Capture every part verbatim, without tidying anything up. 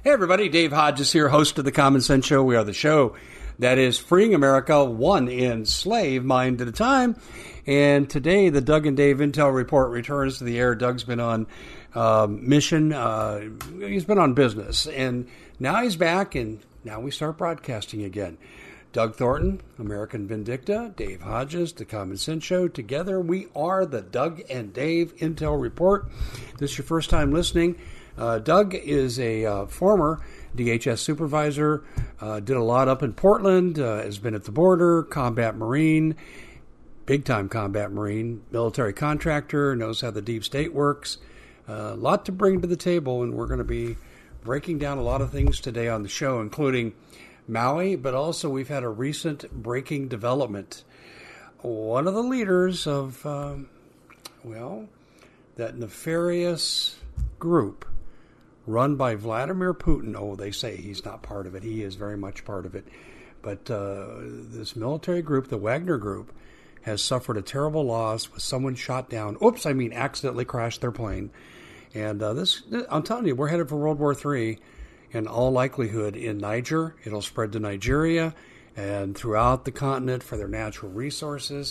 Hey everybody, Dave Hodges here, host of The Common Sense Show. We are the show that is freeing America one enslaved mind at a time. And today, the Doug and Dave Intel Report returns to the air. Doug's been on uh, mission. Uh, he's been on business. And now he's back, and now we start broadcasting again. Doug Thornton, American Vindicta, Dave Hodges, The Common Sense Show. Together, we are the Doug and Dave Intel Report. If this is your first time listening, Uh, Doug is a uh, former D H S supervisor, uh, did a lot up in Portland, uh, has been at the border, combat Marine, big-time combat Marine, military contractor, knows how the deep state works. Uh, a lot to bring to the table, and we're going to be breaking down a lot of things today on the show, including Maui, but also we've had a recent breaking development. One of the leaders of, um, well, that nefarious group run by Vladimir Putin. Oh, they say he's not part of it. He is very much part of it. But uh, this military group, the Wagner Group, has suffered a terrible loss with someone shot down. Oops, I mean accidentally crashed their plane. And uh, this, I'm telling you, we're headed for World War Three in all likelihood in Niger. It'll spread to Nigeria and throughout the continent for their natural resources.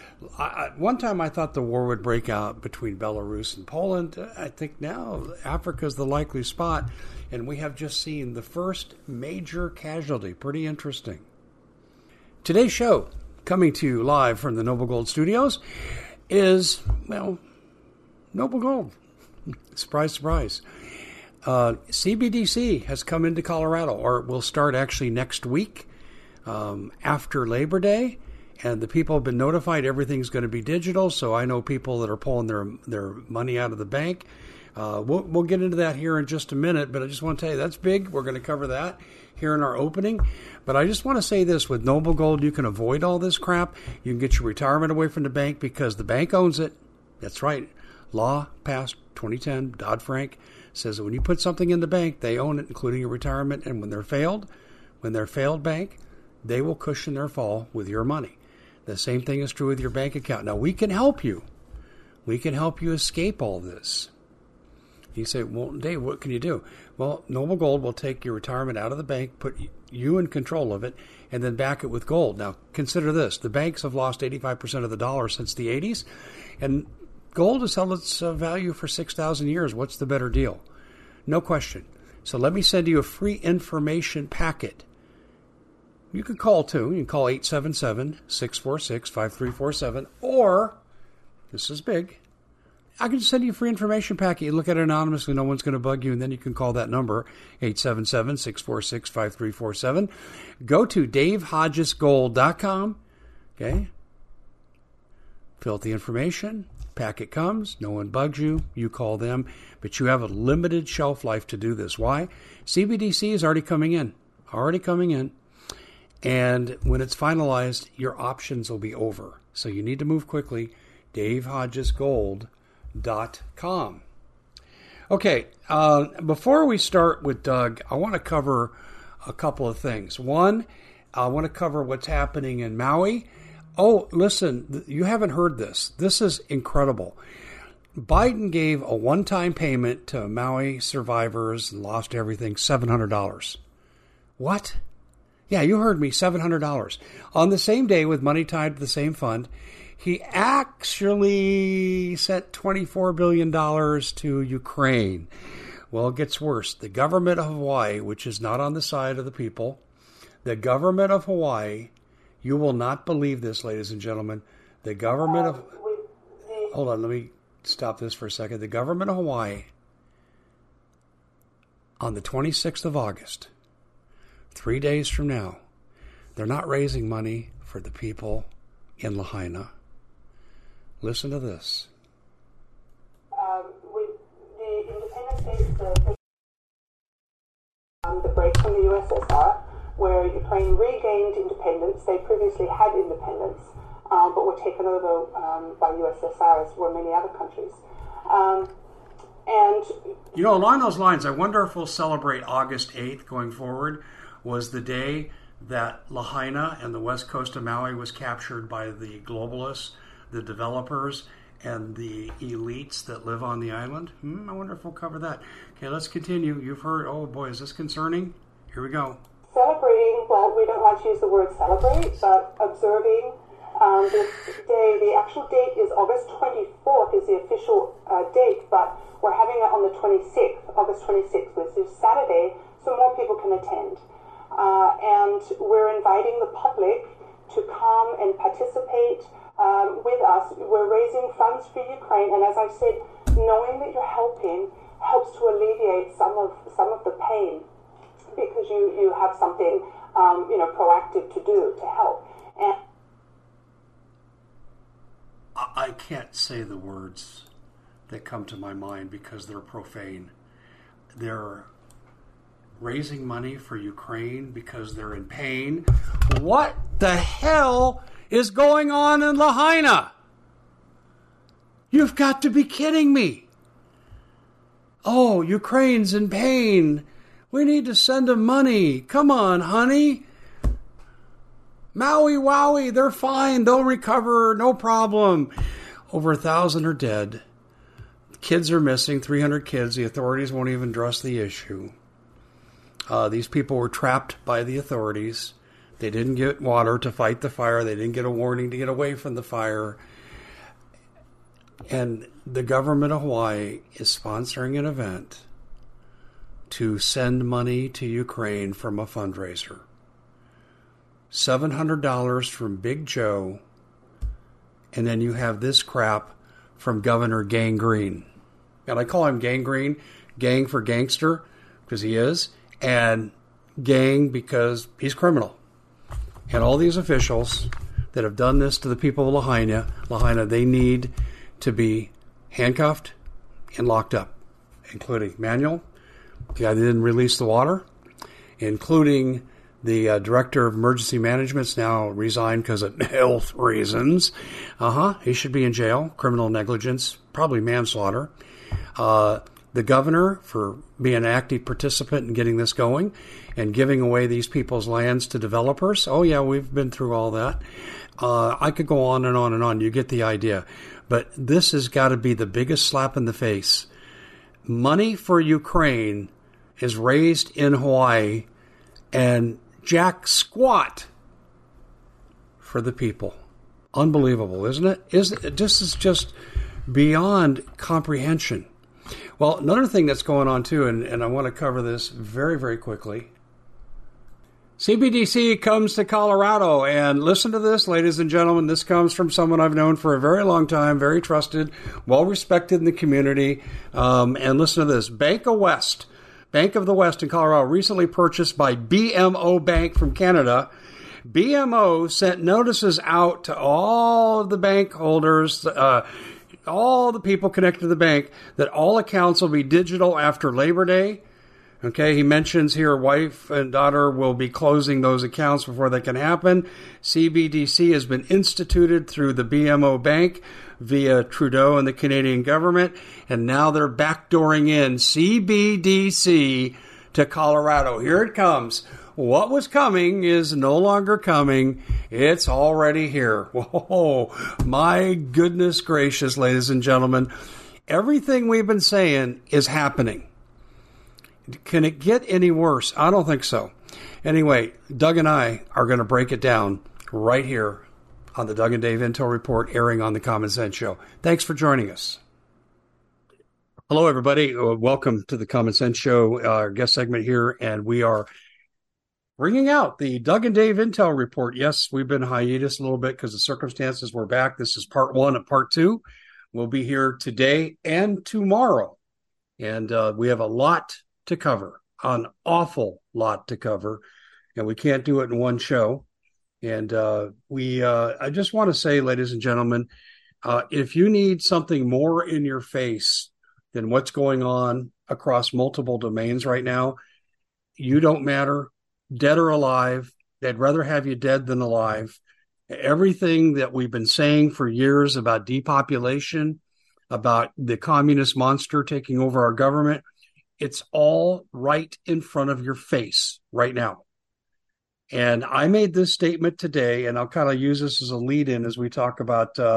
I, one time I thought the war would break out between Belarus and Poland. I think now Africa is the likely spot, and we have just seen the first major casualty. Pretty interesting. Today's show, coming to you live from the Noble Gold Studios, is, well, Noble Gold. Surprise, surprise. Uh, C B D C has come into Colorado, or will start actually next week um, after Labor Day. And the people have been notified everything's going to be digital, so I know people that are pulling their their money out of the bank. Uh, we'll, we'll get into that here in just a minute, but I just want to tell you that's big. We're going to cover that here in our opening. But I just want to say this, with Noble Gold, you can avoid all this crap. You can get your retirement away from the bank because the bank owns it. That's right. Law passed twenty ten, Dodd-Frank, says that when you put something in the bank, they own it, including your retirement. And when they're failed, when they're failed bank, they will cushion their fall with your money. The same thing is true with your bank account. Now, we can help you. We can help you escape all this. You say, well, Dave, what can you do? Well, Noble Gold will take your retirement out of the bank, put you in control of it, and then back it with gold. Now, consider this. The banks have lost eighty-five percent of the dollar since the eighties, and gold has held its uh, value for six thousand years. What's the better deal? No question. So let me send you a free information packet. You can call, too. You can call eight seven seven, six four six, five three four seven. Or, this is big, I can send you a free information packet. You look at it anonymously. No one's going to bug you. And then you can call that number, eight seven seven, six four six, five three four seven. Go to dave hodges gold dot com. Okay? Fill out the information. Packet comes. No one bugs you. You call them. But you have a limited shelf life to do this. Why? C B D C is already coming in. Already coming in. And when it's finalized, your options will be over. So you need to move quickly. dave hodges gold dot com. Okay, uh, before we start with Doug, I want to cover a couple of things. One, I want to cover what's happening in Maui. Oh, listen, you haven't heard this. This is incredible. Biden gave a one-time payment to Maui survivors and lost everything, seven hundred dollars. What? Yeah, you heard me, seven hundred dollars. On the same day, with money tied to the same fund, he actually sent twenty-four billion dollars to Ukraine. Well, it gets worse. The government of Hawaii, which is not on the side of the people, the government of Hawaii, you will not believe this, ladies and gentlemen, the government of... Hold on, let me stop this for a second. The government of Hawaii, on the twenty-sixth of August... Three days from now, they're not raising money for the people in Lahaina. Listen to this. Um, with the independence days, the, um, the break from the U S S R, where Ukraine regained independence. They previously had independence, um, but were taken over um, by U S S R, as were many other countries. Um, and you know, along those lines, I wonder if we'll celebrate August eighth going forward. Was the day that Lahaina and the west coast of Maui was captured by the globalists, the developers, and the elites that live on the island. Hmm, I wonder if we'll cover that. Okay, let's continue. You've heard, oh boy, is this concerning? Here we go. Celebrating, well, we don't like to use the word celebrate, but observing um, this day. The actual date is August twenty-fourth is the official uh, date, but we're having it on the twenty-sixth, August twenty-sixth, which is Saturday, so more people can attend. Uh, and we're inviting the public to come and participate um, with us. We're raising funds for Ukraine, and as I said, knowing that you're helping helps to alleviate some of some of the pain, because you, you have something, um, you know, proactive to do to help. And I can't say the words that come to my mind because they're profane. They're raising money for Ukraine because they're in pain. What the hell is going on in Lahaina? You've got to be kidding me. Oh, Ukraine's in pain. We need to send them money. Come on, honey. Maui wowie, they're fine. They'll recover, no problem. Over a thousand are dead. Kids are missing, three hundred kids. The authorities won't even address the issue. Uh, these people were trapped by the authorities. They didn't get water to fight the fire. They didn't get a warning to get away from the fire. And the government of Hawaii is sponsoring an event to send money to Ukraine from a fundraiser. seven hundred dollars from Big Joe, and then you have this crap from Governor Gang Green. And I call him Gang Green, gang for gangster, because he is, and gang because he's criminal. And all these officials that have done this to the people of Lahaina, Lahaina, they need to be handcuffed and locked up, including Manuel, the guy that didn't release the water, including the uh, director of emergency management's now resigned because of health reasons. Uh-huh. He should be in jail. Criminal negligence, probably manslaughter. Uh, the governor for being an active participant in getting this going and giving away these people's lands to developers. Oh, yeah, we've been through all that. Uh, I could go on and on and on. You get the idea. But this has got to be the biggest slap in the face. Money for Ukraine is raised in Hawaii and jack squat for the people. Unbelievable, isn't it? Isn't it? This is just beyond comprehension. Well, another thing that's going on too, and, and I want to cover this very, very quickly. C B D C comes to Colorado, and listen to this, ladies and gentlemen. This comes from someone I've known for a very long time, very trusted, well-respected in the community. Um, and listen to this. Bank of West, Bank of the West in Colorado, recently purchased by B M O Bank from Canada. B M O sent notices out to all of the bank holders, uh, all the people connected to the bank, that all accounts will be digital after Labor Day. Okay, he mentions here wife and daughter will be closing those accounts before that can happen. C B D C has been instituted through the B M O Bank via Trudeau and the Canadian government, and now they're backdooring in C B D C to Colorado. Here it comes. What was coming is no longer coming. It's already here. Whoa, my goodness gracious, ladies and gentlemen. Everything we've been saying is happening. Can it get any worse? I don't think so. Anyway, Doug and I are going to break it down right here on the Doug and Dave Intel Report, airing on the Common Sense Show. Thanks for joining us. Hello, everybody. Welcome to the Common Sense Show, our guest segment here, and we are bringing out the Doug and Dave Intel Report. Yes, we've been hiatus a little bit because of circumstances. We're back. This is part one of part two. We'll be here today and tomorrow, and uh, we have a lot to cover, an awful lot to cover, and we can't do it in one show. And uh, we, uh, I just want to say, ladies and gentlemen, uh, if you need something more in your face than what's going on across multiple domains right now, you don't matter, dead or alive. They'd rather have you dead than alive. Everything that we've been saying for years about depopulation, about the communist monster taking over our government, it's all right in front of your face right now. And I made this statement today, and I'll kind of use this as a lead-in as we talk about uh,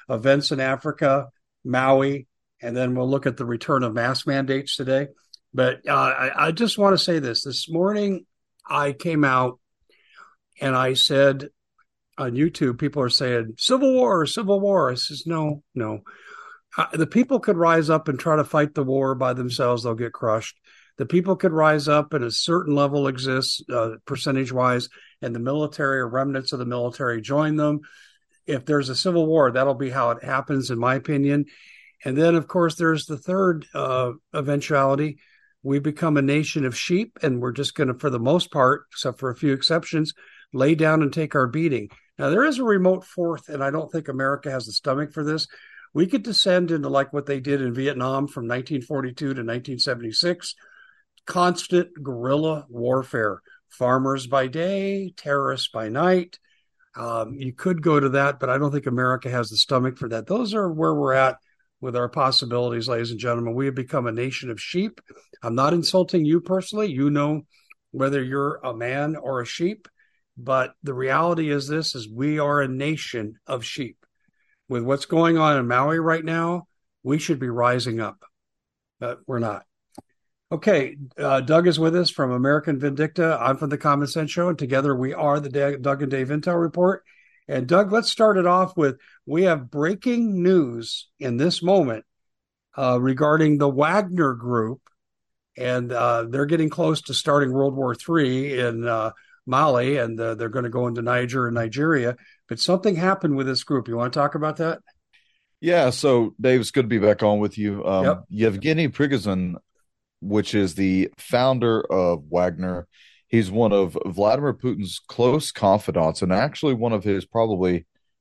events in Africa, Maui, and then we'll look at the return of mask mandates today. But uh, I, I just want to say this. This morning, I came out and I said on YouTube, people are saying, Civil War, Civil War. I says, no, no. Uh, the people could rise up and try to fight the war by themselves. They'll get crushed. The people could rise up and a certain level exists uh, percentage-wise, and the military or remnants of the military join them. If there's a civil war, that'll be how it happens, in my opinion. And then, of course, there's the third uh, eventuality. We become a nation of sheep, and we're just going to, for the most part, except for a few exceptions, lay down and take our beating. Now, there is a remote fourth, and I don't think America has the stomach for this. We could descend into like what they did in Vietnam from nineteen forty-two to nineteen seventy-six, constant guerrilla warfare, farmers by day, terrorists by night. Um, you could go to that, but I don't think America has the stomach for that. Those are where we're at with our possibilities, ladies and gentlemen. We have become a nation of sheep. I'm not insulting you personally. You know whether you're a man or a sheep, but the reality is this, is we are a nation of sheep. With what's going on in Maui right now, we should be rising up, but we're not. Okay, uh, Doug is with us from American Vindicta. I'm from the Common Sense Show, and together we are the D- Doug and Dave Intel Report. And Doug, let's start it off with, we have breaking news in this moment uh, regarding the Wagner Group, and uh, they're getting close to starting World War Three in uh, Mali, and uh, they're going to go into Niger and Nigeria. But something happened with this group. You want to talk about that? Yeah, so Dave, it's good to be back on with you. Um, Yep. Yevgeny Prigozhin, which is the founder of Wagner, he's one of Vladimir Putin's close confidants and actually one of his probably,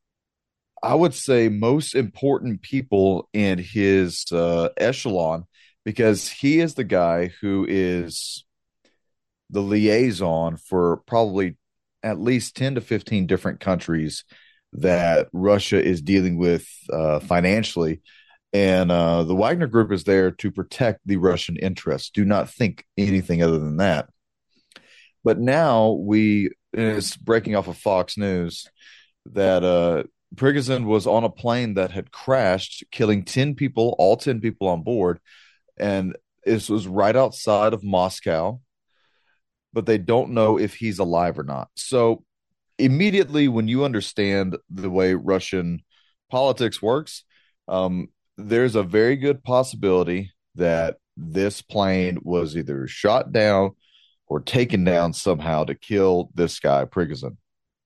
I would say, most important people in his uh, echelon, because he is the guy who is the liaison for probably at least ten to fifteen different countries that Russia is dealing with uh, financially. And uh, the Wagner Group is there to protect the Russian interests. Do not think anything other than that. But now we, it's breaking off of Fox News that uh, Prigozhin was on a plane that had crashed, killing ten people, all ten people on board. And this was right outside of Moscow, but they don't know if he's alive or not. So immediately when you understand the way Russian politics works, um, there's a very good possibility that this plane was either shot down or taken down somehow to kill this guy, Prigozhin.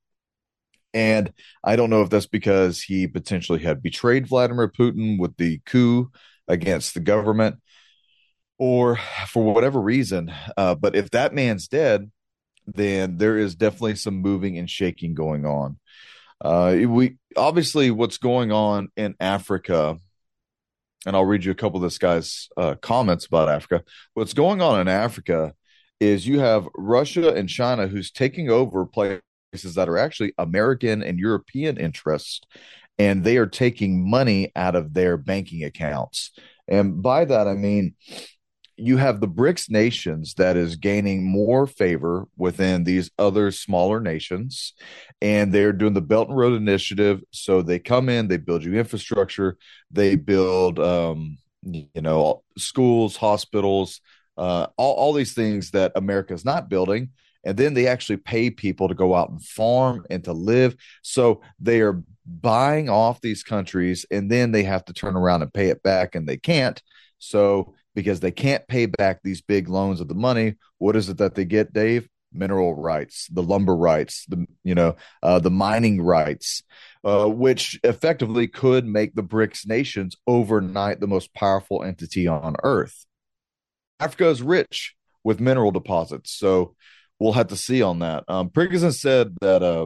And I don't know if that's because he potentially had betrayed Vladimir Putin with the coup against the government or for whatever reason. Uh, but if that man's dead, then there is definitely some moving and shaking going on. Uh, we obviously what's going on in Africa, and I'll read you a couple of this guy's uh, comments about Africa. What's going on in Africa is you have Russia and China who's taking over places that are actually American and European interests, and they are taking money out of their banking accounts. And by that, I mean, you have the BRICS nations that is gaining more favor within these other smaller nations, and they're doing the Belt and Road Initiative. So they come in, they build you infrastructure, they build, um, you know, schools, hospitals, uh, all, all these things that America is not building. And then they actually pay people to go out and farm and to live. So they are buying off these countries, and then they have to turn around and pay it back, and they can't. So because they can't pay back these big loans of the money, what is it that they get, Dave? Mineral rights, the lumber rights, the you know, uh, the mining rights, uh, which effectively could make the BRICS nations overnight the most powerful entity on Earth. Africa is rich with mineral deposits, so we'll have to see on that. Um, Prigozhin said that uh,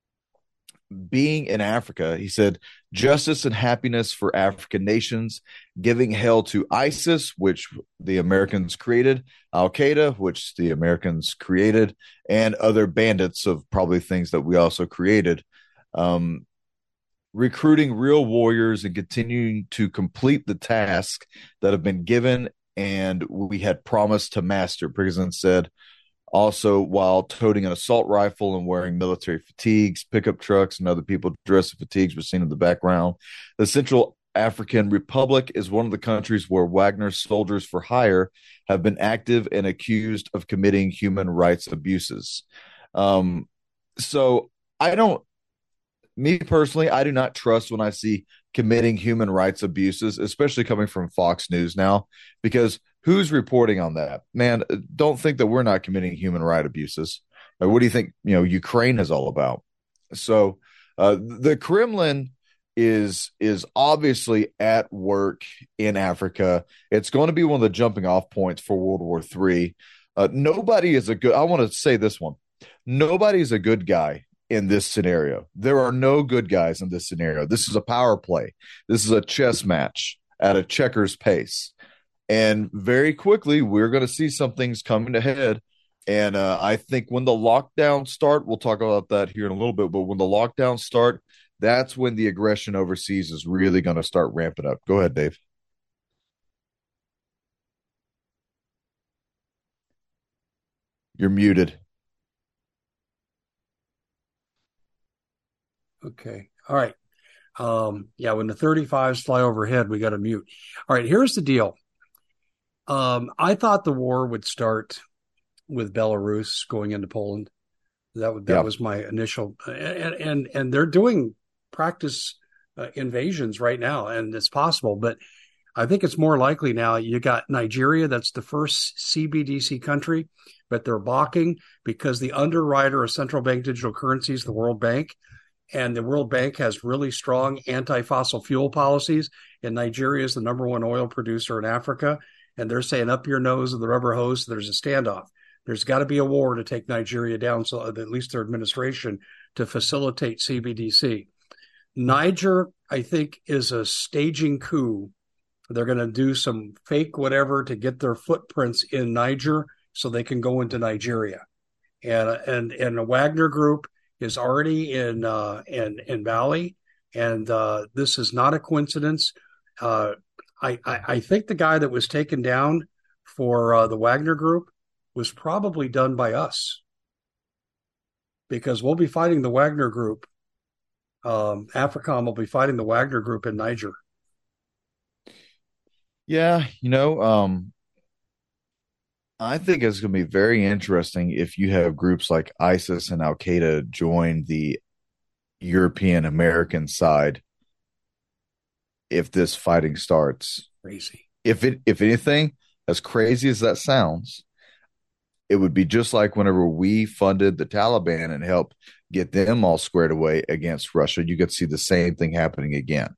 being in Africa, he said, justice and happiness for African nations, giving hell to ISIS, which the Americans created, Al-Qaeda, which the Americans created, and other bandits of probably things that we also created. Um, recruiting real warriors and continuing to complete the tasks that have been given and we had promised to master. Prigozhin said, Also, while toting an assault rifle and wearing military fatigues, pickup trucks and other people dressed in fatigues were seen in the background. The Central African Republic is one of the countries where Wagner's soldiers for hire have been active and accused of committing human rights abuses. Um, so I don't, me personally, I do not trust when I see committing human rights abuses, especially coming from Fox News now, because who's reporting on that? Man, don't think that we're not committing human right abuses. Or what do you think, you know, Ukraine is all about? So uh, the Kremlin is is obviously at work in Africa. It's going to be one of the jumping off points for World War Three. Uh, nobody is a good. I want to say this one. Nobody is a good guy in this scenario. There are no good guys in this scenario. This is a power play. This is a chess match at a checkers pace. And very quickly, we're going to see some things coming ahead. And uh, I think when the lockdowns start, we'll talk about that here in a little bit, but when the lockdowns start, that's when the aggression overseas is really going to start ramping up. Go ahead, Dave. You're muted. Okay. All right. Um, yeah, when the thirty-fives fly overhead, we got to mute. All right, here's the deal. Um, I thought the war would start with Belarus going into Poland. That would, that yeah. was my initial, and and and they're doing practice uh, invasions right now, and it's possible. But I think it's more likely now. You got Nigeria, that's the first C B D C country, but they're balking because the underwriter of central bank digital currencies, the World Bank, and the World Bank has really strong anti-fossil fuel policies. And Nigeria is the number one oil producer in Africa. And they're saying up your nose of the rubber hose, there's a standoff. There's got to be a war to take Nigeria down, so at least their administration, to facilitate C B D C. Niger, I think, is a staging coup. They're going to do some fake whatever to get their footprints in Niger so they can go into Nigeria. And and and the Wagner Group is already in uh, in in Mali, and uh, this is not a coincidence. Uh, I, I I think the guy that was taken down for uh, the Wagner Group was probably done by us, because we'll be fighting the Wagner Group. Um, AFRICOM will be fighting the Wagner Group in Niger. Yeah, you know, um, I think it's going to be very interesting if you have groups like ISIS and Al Qaeda join the European American side. If this fighting starts, crazy. If it, if anything, as crazy as that sounds, it would be just like whenever we funded the Taliban and helped get them all squared away against Russia. You could see the same thing happening again.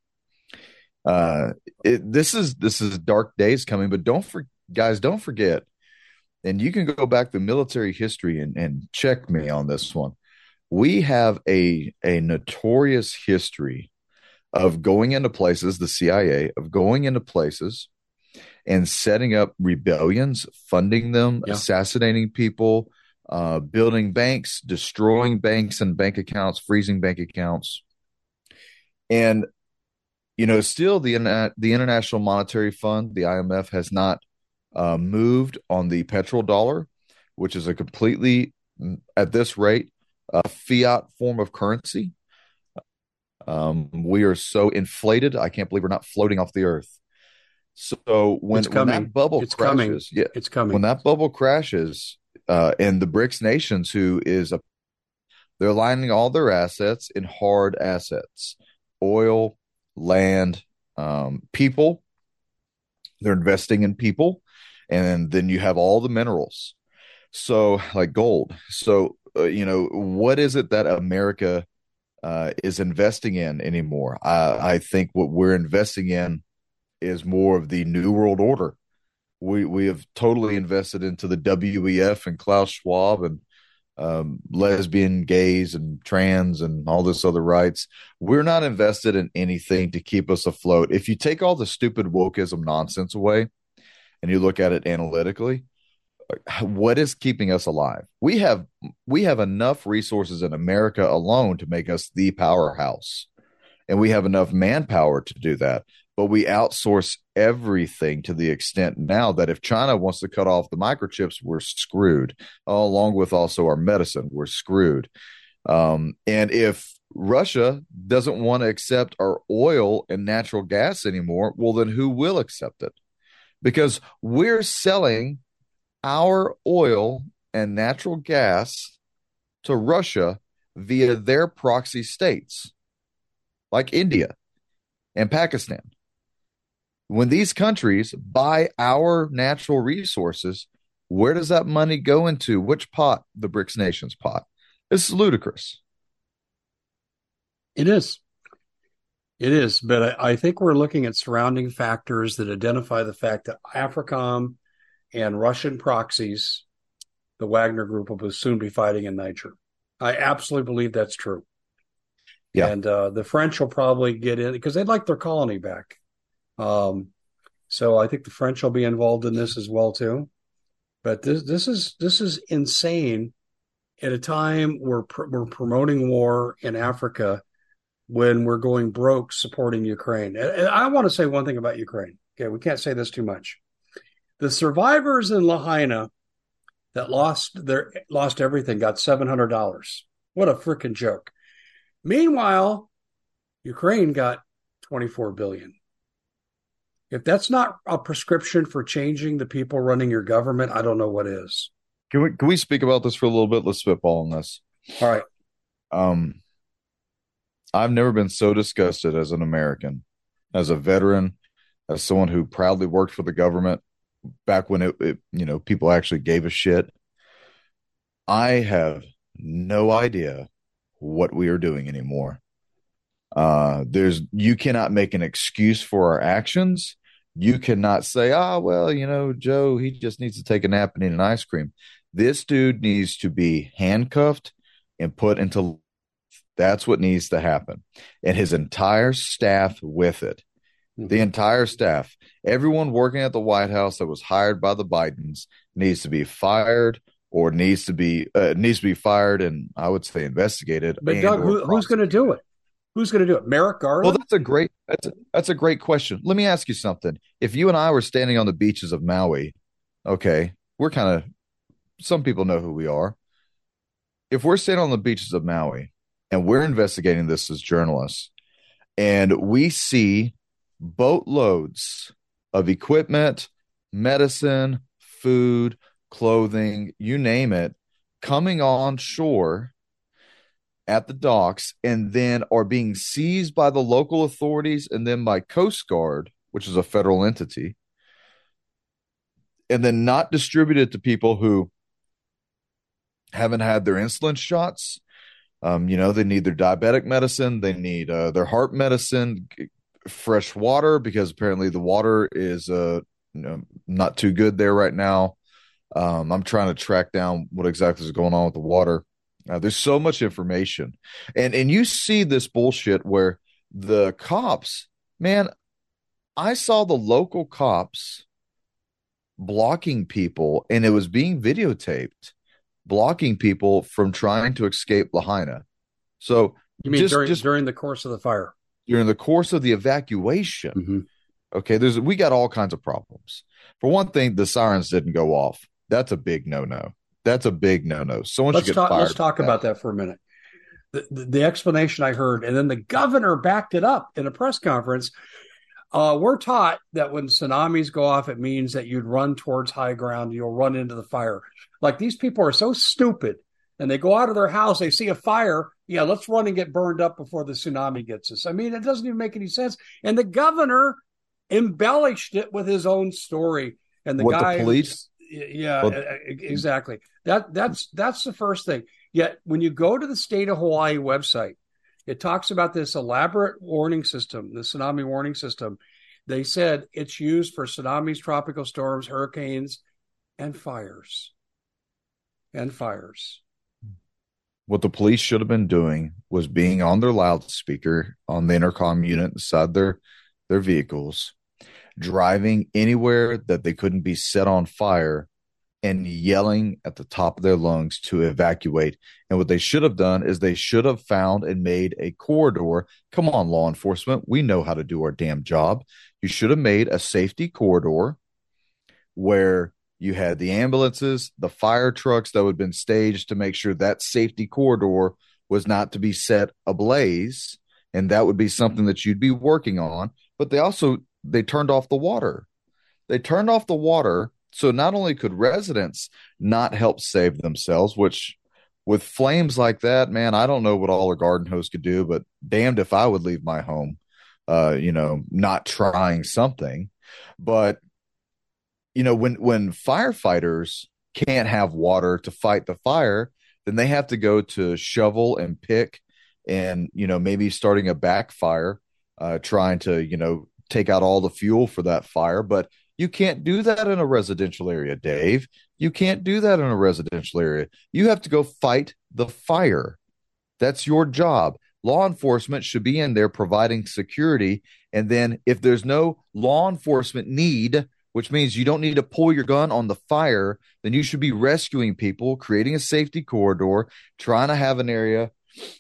Uh, it, this is this is dark days coming, but don't for guys, don't forget. And you can go back to military history and, and check me on this one. We have a a notorious history of going into places, the C I A, of going into places and setting up rebellions, funding them, yeah. assassinating people, uh, building banks, destroying banks and bank accounts, freezing bank accounts. And, you know, still the, the International Monetary Fund, the I M F, has not uh, moved on the petrodollar, which is a completely, at this rate, a fiat form of currency. Um, we are so inflated. I can't believe we're not floating off the earth. So when, when that bubble it's crashes, coming. yeah, it's coming. When that bubble crashes, uh, and the BRICS nations, who is a, they're lining all their assets in hard assets, oil, land, um, people. They're investing in people, and then you have all the minerals. So like gold. So uh, you know, what is it that America uh, is investing in anymore? I, I think what we're investing in is more of the New World Order. We we have totally invested into the W E F and Klaus Schwab and um, lesbian, gays, and trans and all this other rights. We're not invested in anything to keep us afloat. If you take all the stupid wokeism nonsense away and you look at it analytically, what is keeping us alive? We have we have enough resources in America alone to make us the powerhouse. And we have enough manpower to do that. but we outsource everything to the extent now that if China wants to cut off the microchips, we're screwed, along with also our medicine. We're screwed. Um, and if Russia doesn't want to accept our oil and natural gas anymore, well, then who will accept it? Because we're selling our oil and natural gas to Russia via their proxy states like India and Pakistan. When these countries buy our natural resources, where does that money go into? Which pot? The BRICS nations pot. It's ludicrous. It is. It is. But I, I think we're looking at surrounding factors that identify the fact that AFRICOM and Russian proxies, the Wagner Group, will soon be fighting in Niger. I absolutely believe that's true. Yeah. And uh, the French will probably get in because they'd like their colony back. Um, so I think the French will be involved in this as well too. But this this is this is insane at a time where pr- we're promoting war in Africa when we're going broke supporting Ukraine. And I want to say one thing about Ukraine. Okay, we can't say this too much. The survivors in Lahaina that lost their lost everything got seven hundred dollars. What a freaking joke. Meanwhile, Ukraine got twenty-four billion dollars. If that's not a prescription for changing the people running your government, I don't know what is. Can we can we speak about this for a little bit? Let's spitball on this. All right. Um, I've never been so disgusted as an American, as a veteran, as someone who proudly worked for the government back when it, it you know, people actually gave a shit. I have no idea what we are doing anymore. Uh, there's you cannot make an excuse for our actions. You cannot say, ah, well, you know, Joe, he just needs to take a nap and eat an ice cream. This dude needs to be handcuffed and put into. That's what needs to happen. And his entire staff with it. Mm-hmm. The entire staff, everyone working at the White House that was hired by the Bidens needs to be fired or needs to be uh, needs to be fired and I would say investigated. But Doug, who, who's going to do it? Who's going to do it? Merrick Garland? Well, that's a great that's a, that's a great question. Let me ask you something. If you and I were standing on the beaches of Maui, okay, we're kind of some people know who we are. If we're standing on the beaches of Maui and we're investigating this as journalists, and we see boatloads of equipment, medicine, food, clothing, you name it, coming on shore at the docks and then are being seized by the local authorities and then by Coast Guard, which is a federal entity, and then not distributed to people who haven't had their insulin shots. Um, you know, they need their diabetic medicine. They need uh, their heart medicine, fresh water, because apparently the water is uh, you know, not too good there right now. Um, I'm trying to track down what exactly is going on with the water. Uh, there's so much information. And, and you see this bullshit where the cops, man, I saw the local cops blocking people, and it was being videotaped, blocking people from trying to escape Lahaina. So you mean just, during, just during the course of the fire? During the course of the evacuation. Mm-hmm. Okay, there's we got all kinds of problems. For one thing, the sirens didn't go off. That's a big no-no. That's a big no-no. Someone let's should get talk, fired. Let's talk for about that for a minute. The, the, the explanation I heard, and then the governor backed it up in a press conference. Uh, we're taught that when tsunamis go off, it means that you'd run towards high ground. You'll run into the fire. Like, these people are so stupid, and they go out of their house, they see a fire. Yeah, let's run and get burned up before the tsunami gets us. I mean, it doesn't even make any sense. And the governor embellished it with his own story. And the what, guy, the police, yeah, well, exactly. That that's that's the first thing. Yet when you go to the state of Hawaii website, it talks about this elaborate warning system, the tsunami warning system. They said it's used for tsunamis, tropical storms, hurricanes, and fires. And fires. What the police should have been doing was being on their loudspeaker on the intercom unit inside their their vehicles, driving anywhere that they couldn't be set on fire and yelling at the top of their lungs to evacuate. And what they should have done is they should have found and made a corridor. Come on, law enforcement. We know how to do our damn job. You should have made a safety corridor where you had the ambulances, the fire trucks that would have been staged to make sure that safety corridor was not to be set ablaze. And that would be something that you'd be working on. But they also, they turned off the water. They turned off the water. So not only could residents not help save themselves, which with flames like that, man, I don't know what all a garden hose could do, but damned if I would leave my home, uh, you know, not trying something. But, you know, when, when firefighters can't have water to fight the fire, then they have to go to shovel and pick and, you know, maybe starting a backfire, uh, trying to, you know, take out all the fuel for that fire. But you can't do that in a residential area, Dave. You can't do that in a residential area. You have to go fight the fire. That's your job. Law enforcement should be in there providing security. And then if there's no law enforcement need, which means you don't need to pull your gun on the fire, then you should be rescuing people, creating a safety corridor, trying to have an area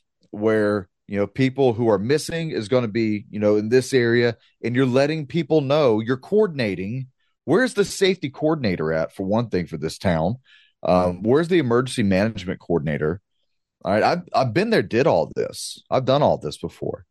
where, you know, people who are missing is going to be, you know, in this area, and you're letting people know, you're coordinating. Where's the safety coordinator at, for one thing, for this town? Um, where's the emergency management coordinator? All right, I've, I've been there, did all this. I've done all this before.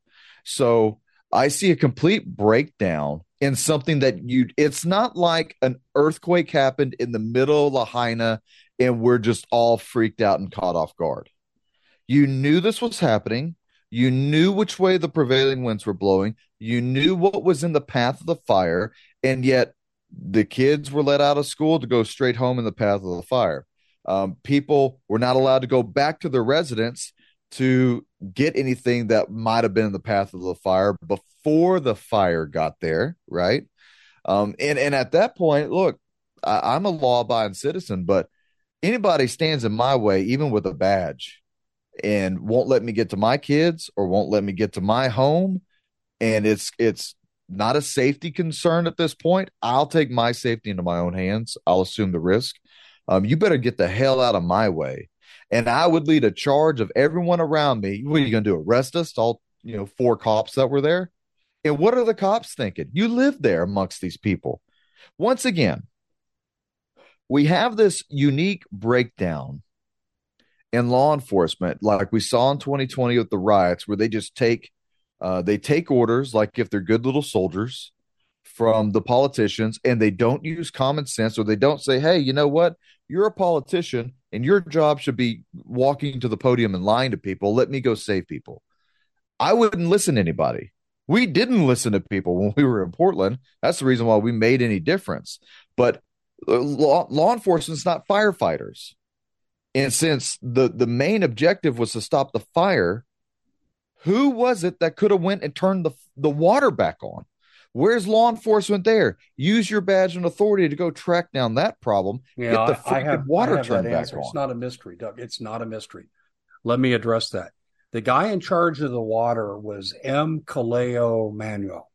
So I see a complete breakdown in something that you, it's not like an earthquake happened in the middle of Lahaina and we're just all freaked out and caught off guard. You knew this was happening. You knew which way the prevailing winds were blowing. You knew what was in the path of the fire, and yet the kids were let out of school to go straight home in the path of the fire. Um, people were not allowed to go back to their residence to get anything that might have been in the path of the fire before the fire got there, right? Um, and, and at that point, look, I, I'm a law-abiding citizen, but anybody stands in my way, even with a badge, and won't let me get to my kids or won't let me get to my home, and it's it's not a safety concern at this point, I'll take my safety into my own hands. I'll assume the risk. Um, you better get the hell out of my way. And I would lead a charge of everyone around me. What are you going to do? Arrest us? All, you know, four cops that were there? And what are the cops thinking? You live there amongst these people. Once again, we have this unique breakdown in law enforcement, like we saw in twenty twenty with the riots, where they just take uh, they take orders, like if they're good little soldiers, from the politicians, and they don't use common sense, or they don't say, hey, you know what? You're a politician and your job should be walking to the podium and lying to people. Let me go save people. I wouldn't listen to anybody. We didn't listen to people when we were in Portland. That's the reason why we made any difference. But law, law enforcement's not firefighters. And since the, the main objective was to stop the fire, who was it that could have went and turned the, the water back on? Where's law enforcement there? Use your badge and authority to go track down that problem. Yeah, get the I, I have, water I have turned that back answer. on. It's not a mystery, Doug. It's not a mystery. Let me address that. The guy in charge of the water was M. Kaleo Manuel.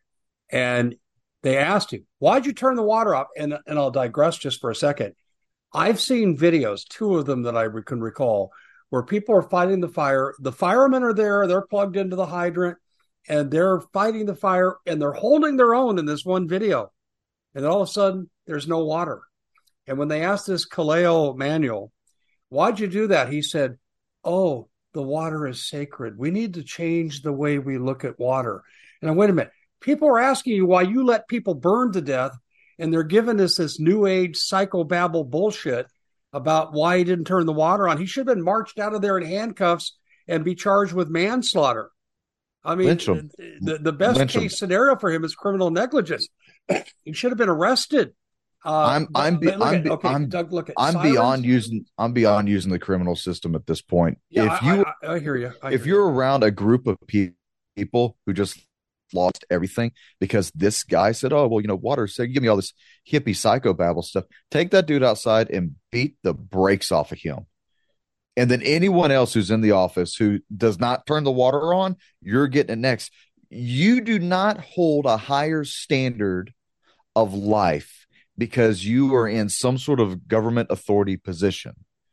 And they asked him, why'd you turn the water off? And, and I'll digress just for a second. I've seen videos, two of them that I can recall, where people are fighting the fire. The firemen are there. They're plugged into the hydrant, and they're fighting the fire, and they're holding their own in this one video. And then all of a sudden, there's no water. And when they asked this Kaleo Manuel, why'd you do that? He said, oh, the water is sacred. We need to change the way we look at water. And I, wait a minute. People are asking you why you let people burn to death, and they're giving us this new age psychobabble bullshit about why he didn't turn the water on. He should have been marched out of there in handcuffs and be charged with manslaughter. I mean, the, the best Lynch case him. scenario for him is criminal negligence. He should have been arrested. Uh, I'm but, I'm be, but look I'm, at, be, okay, I'm, Doug, look at I'm sirens. beyond using I'm beyond using the criminal system at this point. Yeah, if you I, I, I hear you. I if hear you're you. around a group of pe- people who just lost everything because this guy said, "Oh, well, you know, water, so give me all this hippie psychobabble stuff." Take that dude outside and beat the brakes off of him. And then anyone else who's in the office who does not turn the water on, you're getting it next. You do not hold a higher standard of life because you are in some sort of government authority position.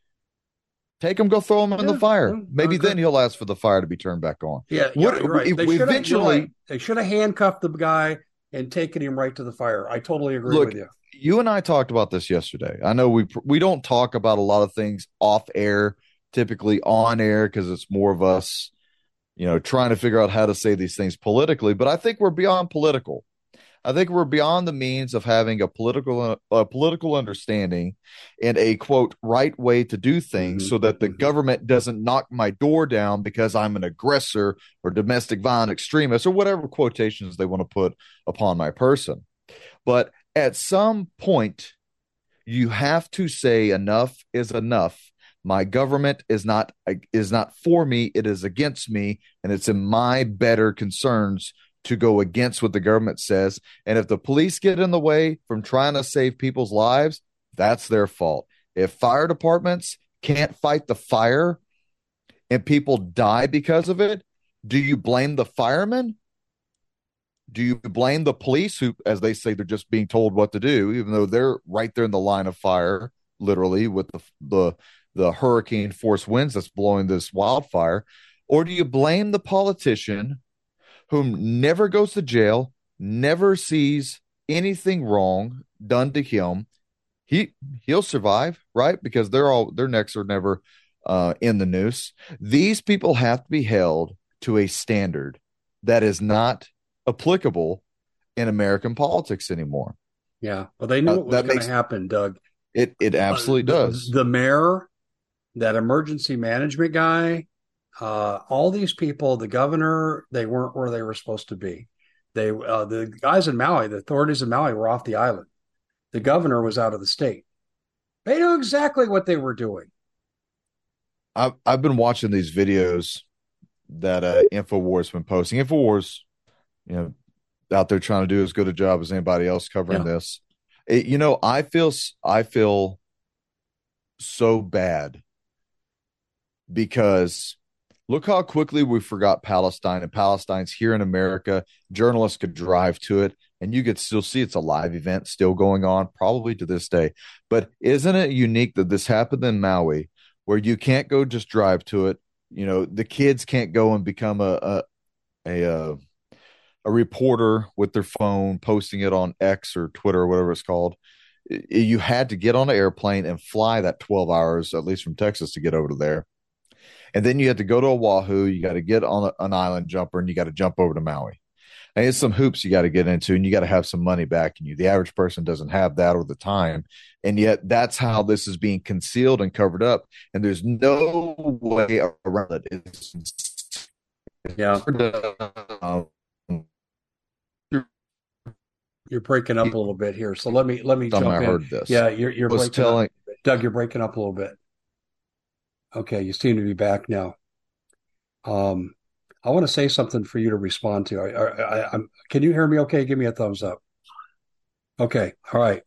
Take him, go throw him in Yeah, the fire. yeah, Maybe okay. then he'll ask for the fire to be turned back on. Yeah, What, yeah, you're right. They we should have eventually they should have handcuffed the guy and taken him right to the fire. I totally agree look. with you. You and I talked about this yesterday. I know we we don't talk about a lot of things off air, typically on air, because it's more of us, you know, trying to figure out how to say these things politically. But I think we're beyond political. I think we're beyond the means of having a political a political understanding and a quote right way to do things Mm-hmm. so that the Mm-hmm. government doesn't knock my door down because I'm an aggressor or domestic violent extremist or whatever quotations they want to put upon my person. But at some point, you have to say enough is enough. My government is not is not for me, it is against me, and it's in my better concerns to go against what the government says. And if the police get in the way from trying to save people's lives, that's their fault. If fire departments can't fight the fire and people die because of it, do you blame the firemen? Do you blame the police who, as they say, they're just being told what to do, even though they're right there in the line of fire, literally with the the, the hurricane force winds that's blowing this wildfire? Or do you blame the politician whom never goes to jail, never sees anything wrong done to him? He he'll survive, right? Because they're all their necks are never uh, in the noose. These people have to be held to a standard that is not applicable in American politics anymore. Yeah, well, they knew Uh, what was that going makes to happen, Doug. it. It absolutely Uh, the, does. The mayor, that emergency management guy, uh, all these people, the governor, they weren't where they were supposed to be. They, uh, the guys in Maui, the authorities in Maui were off the island. The governor was out of the state. They knew exactly what they were doing. I've I've been watching these videos that uh, Infowars been posting. Infowars, you know, out there trying to do as good a job as anybody else covering Yeah. this. It, you know, I feel I feel so bad because look how quickly we forgot Palestine, and Palestine's here in America. Journalists could drive to it, and you could still see it's a live event still going on, probably to this day. But isn't it unique that this happened in Maui, where you can't go just drive to it? You know, the kids can't go and become a a a, a, a reporter with their phone, posting it on X or Twitter or whatever it's called. You had to get on an airplane and fly that twelve hours, at least from Texas, to get over to there. And then you had to go to Oahu. You got to get on a, an island jumper, and you got to jump over to Maui. And it's some hoops you got to get into, and you got to have some money backing you. The average person doesn't have that or the time. And yet that's how this is being concealed and covered up. And there's no way around it. It's, Yeah. um, You're breaking up a little bit here. So let me, let me jump I in. heard this. Yeah. You're, you're was breaking telling, up. Doug, you're breaking up a little bit. Okay. You seem to be back now. Um, I want to say something for you to respond to. I, I, I, I'm, can you hear me okay? Give me a thumbs up. Okay. All right.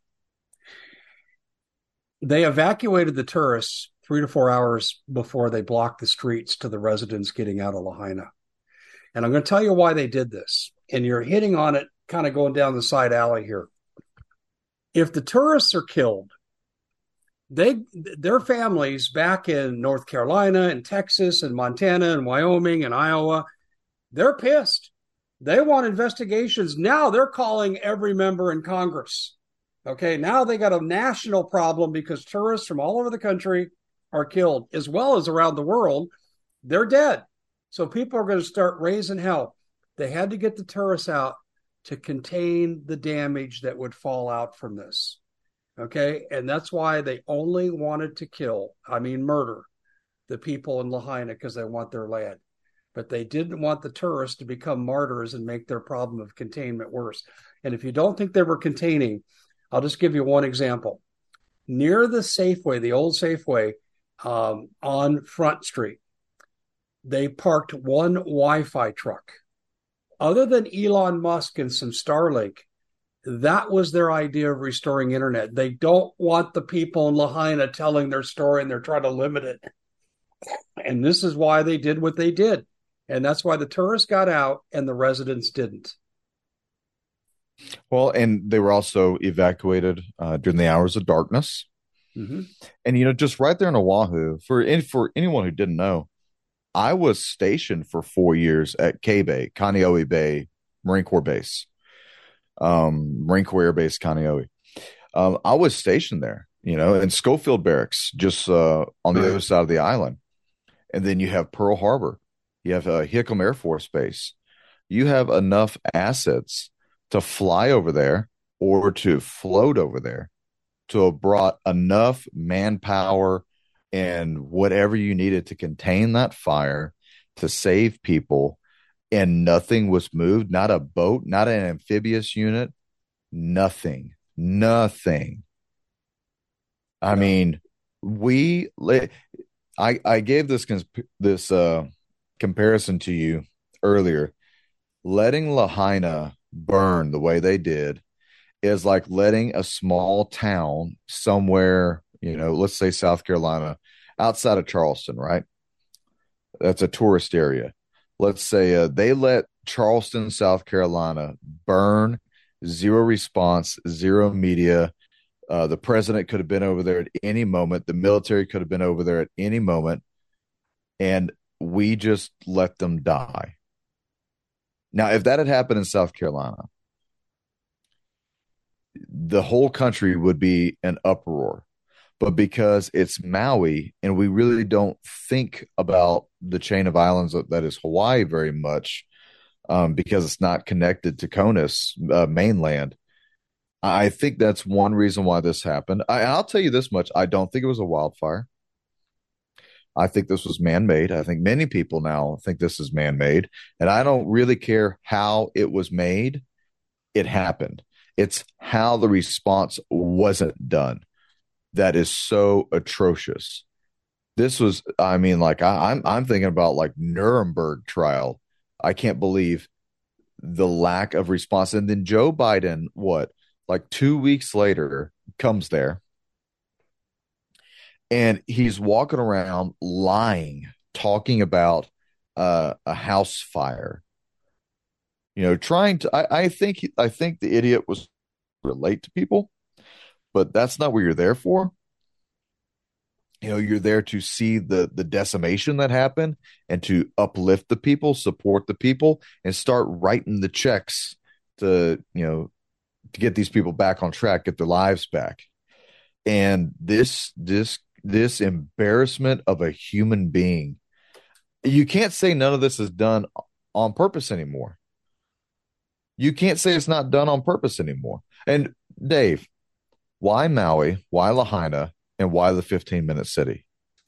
They evacuated the tourists three to four hours before they blocked the streets to the residents getting out of Lahaina. And I'm going to tell you why they did this. And you're hitting on it, kind of going down the side alley here. If the tourists are killed, they their families back in North Carolina and Texas and Montana and Wyoming and Iowa, they're pissed. They want investigations. Now they're calling every member in Congress. Okay, now they got a national problem because tourists from all over the country are killed, as well as around the world. They're dead. So people are going to start raising hell. They had to get the tourists out to contain the damage that would fall out from this. Okay, and that's why they only wanted to kill, I mean murder, the people in Lahaina because they want their land. But they didn't want the tourists to become martyrs and make their problem of containment worse. And if you don't think they were containing, I'll just give you one example. Near the Safeway, the old Safeway um, on Front Street, they parked one Wi-Fi truck. Other than Elon Musk and some Starlink, that was their idea of restoring internet. They don't want the people in Lahaina telling their story, and they're trying to limit it. And this is why they did what they did. And that's why the tourists got out and the residents didn't. Well, and they were also evacuated uh, during the hours of darkness. Mm-hmm. And you know, just right there in Oahu, for any, for anyone who didn't know, I was stationed for four years at K Bay, Kaneohe Bay Marine Corps Base, um, Marine Corps Air Base Kaneohe. Um, I was stationed there, you know, in Schofield Barracks, just uh, on the Right. other side of the island. And then you have Pearl Harbor, you have uh, Hickam Air Force Base. You have enough assets to fly over there or to float over there to have brought enough manpower and whatever you needed to contain that fire to save people, and nothing was moved, not a boat, not an amphibious unit, nothing, nothing. I Yeah. mean, we I I gave this this uh comparison to you earlier. Letting Lahaina burn the way they did is like letting a small town somewhere, you know, let's say South Carolina, outside of Charleston, right? That's a tourist area. Let's say uh, they let Charleston, South Carolina burn, zero response, zero media. Uh, the president could have been over there at any moment. The military could have been over there at any moment. And we just let them die. Now, if that had happened in South Carolina, the whole country would be an uproar. But because it's Maui and we really don't think about the chain of islands that is Hawaii very much, um, because it's not connected to Conus uh, mainland, I think that's one reason why this happened. I, I'll tell you this much. I don't think it was a wildfire. I think this was man-made. I think many people now think this is man-made, and I don't really care how it was made. It happened. It's how the response wasn't done that is so atrocious. This was, I mean, like I, I'm, I'm thinking about like Nuremberg trial. I can't believe the lack of response. And then Joe Biden, what, like two weeks later, comes there and he's walking around lying, talking about uh, a house fire. You know, trying to. I, I think. I think the idiot was relate to people, but that's not what you're there for. You know, you're there to see the the decimation that happened and to uplift the people, support the people, and start writing the checks to you know to get these people back on track, get their lives back. And this this this embarrassment of a human being, you can't say none of this is done on purpose anymore. You can't say it's not done on purpose anymore. And Dave, why Maui? Why Lahaina? And why the fifteen minute city?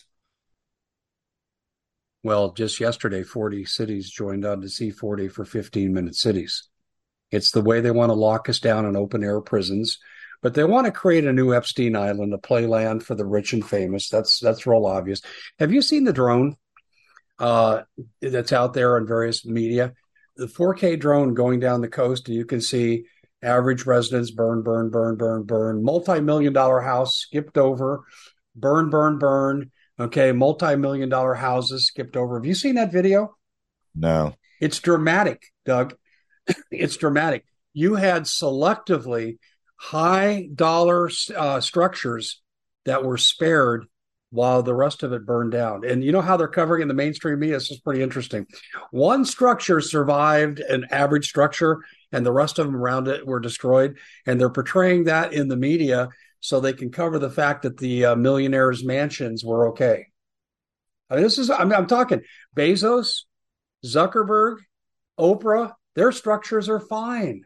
Well, just yesterday, forty cities joined on to C forty for fifteen minute cities. It's the way they want to lock us down in open air prisons, but they want to create a new Epstein Island, a playland for the rich and famous. That's that's real obvious. Have you seen the drone uh, that's out there on various media? The four K drone going down the coast, and you can see average residents burn, burn, burn, burn, burn. Multi-million dollar house skipped over, burn, burn, burn. Okay, multi-million dollar houses skipped over. Have you seen that video? No. It's dramatic, Doug. It's dramatic. You had selectively high dollar uh, structures that were spared while the rest of it burned down. And you know how they're covering in the mainstream media? This is pretty interesting. One structure survived, an average structure, and the rest of them around it were destroyed. And they're portraying that in the media so they can cover the fact that the uh, millionaires' mansions were okay. I mean, this is, I'm, I'm talking Bezos, Zuckerberg, Oprah, their structures are fine.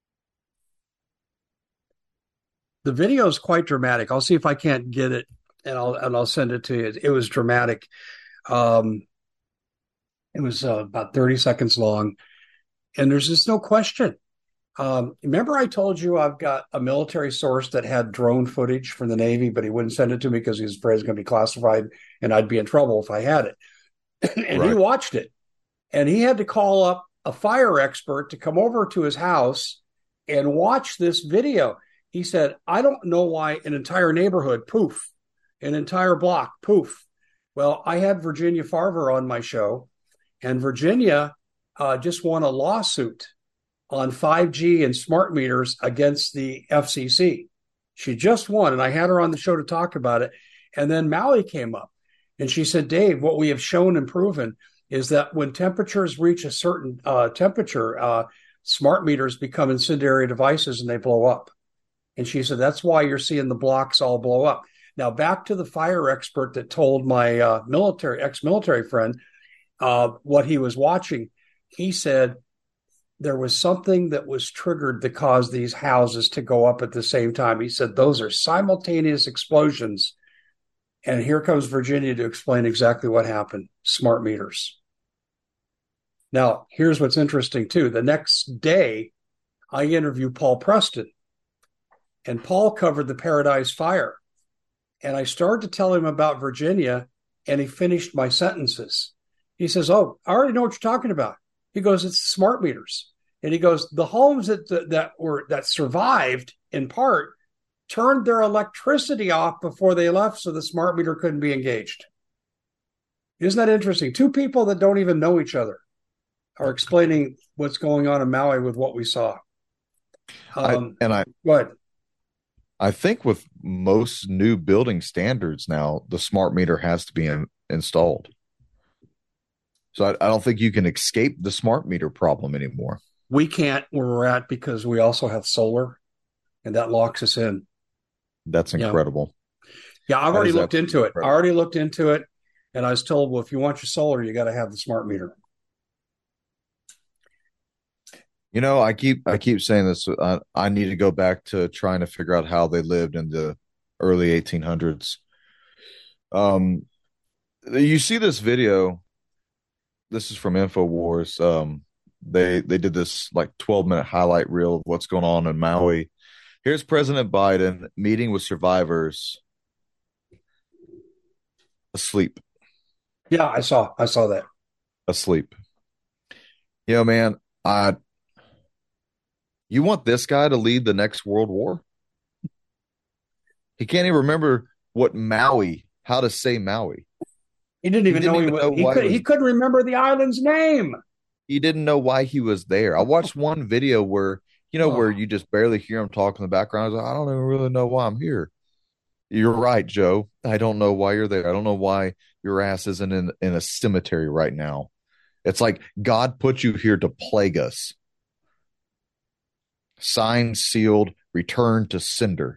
The video is quite dramatic. I'll see if I can't get it, and I'll and I'll send it to you. It was dramatic. Um, it was uh, about thirty seconds long, and there's just no question. Um, remember, I told you I've got a military source that had drone footage from the Navy, but he wouldn't send it to me because he was afraid it was going to be classified, and I'd be in trouble if I had it. And right. He watched it, and he had to call up a fire expert to come over to his house and watch this video. He said, I don't know why an entire neighborhood, poof, an entire block, poof. Well, I had Virginia Farver on my show, and Virginia uh, just won a lawsuit on five G and smart meters against the F C C. She just won, and I had her on the show to talk about it. And then Maui came up, and she said, Dave, what we have shown and proven is that when temperatures reach a certain uh, temperature, uh, smart meters become incendiary devices and they blow up. And she said, that's why you're seeing the blocks all blow up. Now, back to the fire expert that told my uh, military ex-military friend uh, what he was watching. He said there was something that was triggered that caused these houses to go up at the same time. He said those are simultaneous explosions. And here comes Virginia to explain exactly what happened. Smart meters. Now, here's what's interesting, too. The next day, I interview Paul Preston. And Paul covered the Paradise Fire. And I started to tell him about Virginia, and he finished my sentences. He says, oh, I already know what you're talking about. He goes, it's the smart meters. And he goes, the homes that that were that survived in part turned their electricity off before they left so the smart meter couldn't be engaged. Isn't that interesting? Two people that don't even know each other are explaining what's going on in Maui with what we saw. Um, I, and I, go ahead. I think with most new building standards now, the smart meter has to be in, installed. So I, I don't think you can escape the smart meter problem anymore. We can't where we're at because we also have solar, and that locks us in. That's incredible. Yeah, yeah I've that already looked into it. Incredible. I already looked into it, and I was told, well, if you want your solar, you got to have the smart meter. You know, I keep I keep saying this. I, I need to go back to trying to figure out how they lived in the early eighteen hundreds. Um, you see this video. This is from InfoWars. Um, they they did this like twelve minute highlight reel of what's going on in Maui. Here's President Biden meeting with survivors asleep. Yeah, I saw I saw that. Asleep. You know, man, I. You want this guy to lead the next world war? He can't even remember what Maui, how to say Maui. He didn't even he didn't know, even he, know was, he, why could, he, was, he couldn't remember the island's name. He didn't know why he was there. I watched one video where, you know, oh. where you just barely hear him talk in the background. I was like, I don't even really know why I'm here. You're right, Joe. I don't know why you're there. I don't know why your ass isn't in, in a cemetery right now. It's like God put you here to plague us. Signed, sealed, returned to sender.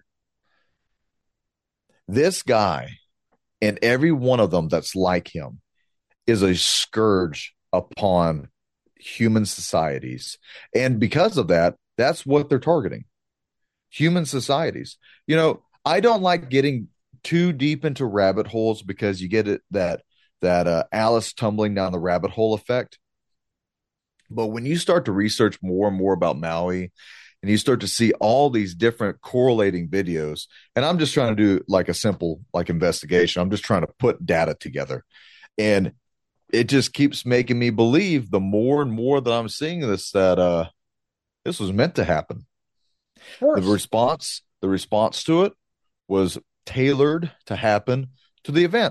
This guy and every one of them that's like him is a scourge upon human societies. And because of that, that's what they're targeting. Human societies. You know, I don't like getting too deep into rabbit holes because you get it that that uh, Alice tumbling down the rabbit hole effect. But when you start to research more and more about Maui, and you start to see all these different correlating videos, and I'm just trying to do like a simple like investigation. I'm just trying to put data together, and it just keeps making me believe the more and more that I'm seeing this that uh, this was meant to happen. The response, the response to it was tailored to happen to the event.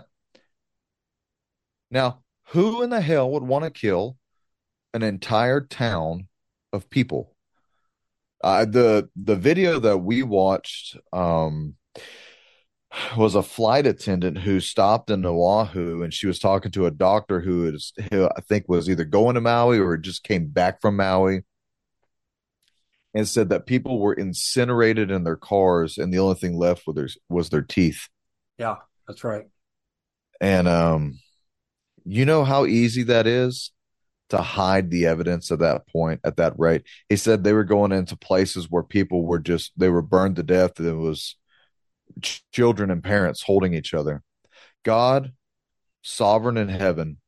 Now, who in the hell would want to kill an entire town of people? Uh, the the video that we watched um, was a flight attendant who stopped in Oahu, and she was talking to a doctor who is who I think was either going to Maui or just came back from Maui, and said that people were incinerated in their cars, and the only thing left was their was their teeth. Yeah, that's right. And um, you know how easy that is to hide the evidence at that point, at that rate. He said they were going into places where people were just, they were burned to death. There was ch- children and parents holding each other. God, sovereign in heaven,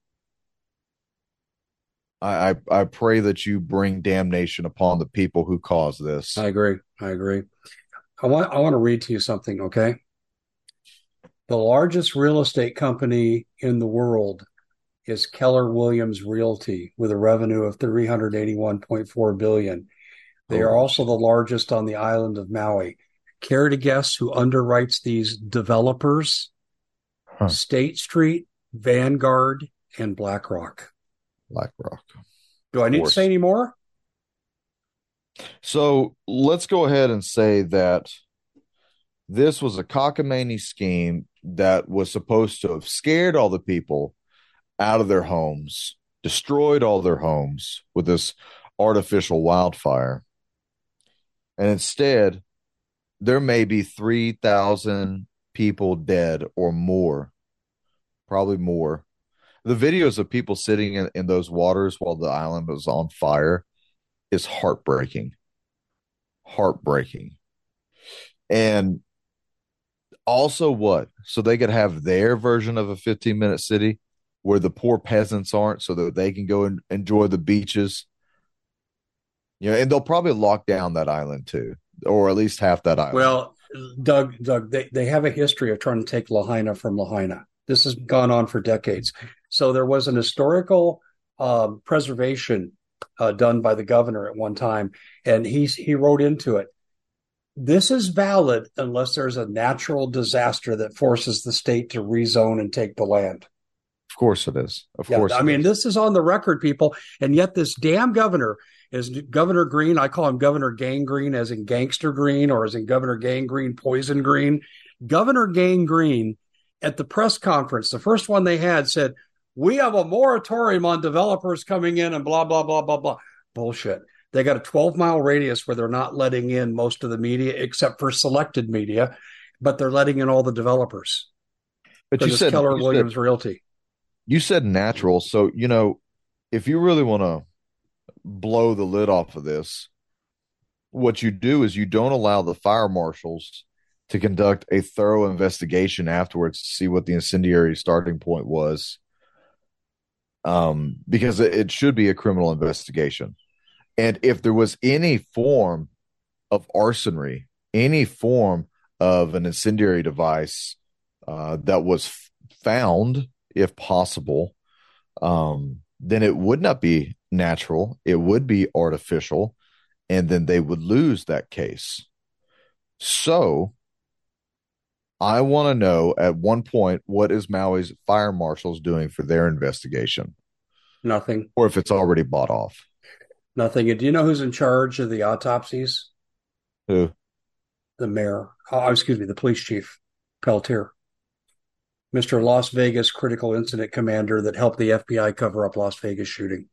I, I, I pray that you bring damnation upon the people who caused this. I agree. I agree. I want, I want to read to you something, okay? The largest real estate company in the world is Keller Williams Realty with a revenue of three hundred eighty-one point four billion dollars. They are also the largest on the island of Maui. Care to guess who underwrites these developers? Huh. State Street, Vanguard, and BlackRock. BlackRock. Do I need to say any more? So let's go ahead and say that this was a cockamamie scheme that was supposed to have scared all the people out of their homes, destroyed all their homes with this artificial wildfire. And instead, there may be three thousand people dead or more, probably more. The videos of people sitting in, in those waters while the island was on fire is heartbreaking. Heartbreaking. And also, what? So they could have their version of a fifteen minute city where the poor peasants aren't, so that they can go and enjoy the beaches. You know, and they'll probably lock down that island too, or at least half that island. Well, Doug, Doug, they, they have a history of trying to take Lahaina from Lahaina. This has gone on for decades. So there was an historical um, preservation uh, done by the governor at one time, and he he wrote into it, this is valid unless there's a natural disaster that forces the state to rezone and take the land. Of course it is. Of yeah, course. I mean, is. This is on the record, people. And yet this damn governor is Governor Green. I call him Governor Gang Green, as in gangster green, or as in Governor Gang Green, poison green. Governor Gang Green at the press conference, the first one they had, said, we have a moratorium on developers coming in and blah, blah, blah, blah, blah. Bullshit. They got a twelve mile radius where they're not letting in most of the media except for selected media, but they're letting in all the developers. But you said Keller you Williams said, Realty. You said natural. So, you know, if you really want to blow the lid off of this, what you do is you don't allow the fire marshals to conduct a thorough investigation afterwards to see what the incendiary starting point was. Um, because it, it should be a criminal investigation. And if there was any form of arsenry, any form of an incendiary device uh, that was f- found, if possible, um, then it would not be natural. It would be artificial. And then they would lose that case. So I want to know at one point, what is Maui's fire marshals doing for their investigation? Nothing. Or if it's already bought off. Nothing. And do you know who's in charge of the autopsies? Who? The mayor. Oh, excuse me, the police chief, Peltier. Mister Las Vegas critical incident commander that helped the F B I cover up Las Vegas shooting.